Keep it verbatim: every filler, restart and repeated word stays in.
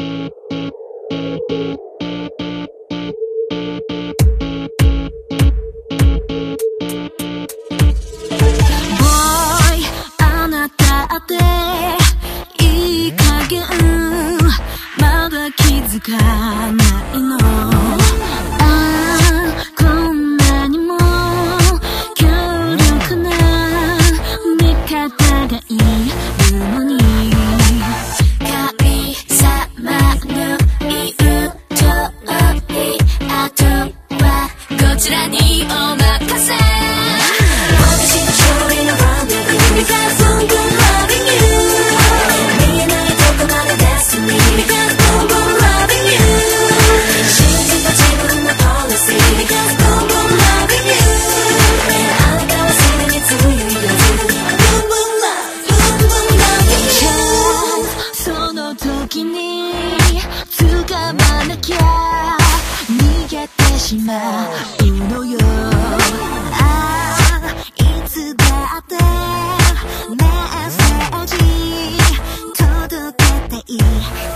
あなたっていい加減まだ気づかないの。ああこんなにも強力な味方がいるのに、神様の言う通りあとはこちらにお任せ。私の勝利のランデブー Because boom boom loving you 見えないとこまで Destiny Because boom boom loving you 信じた自分の policy Because boom boom loving you あなたはすでに強いよ Boom boom love Boom boom loving you その時に掴まなきゃ逃げてしまうのよ。いつだってメッセージ届けてい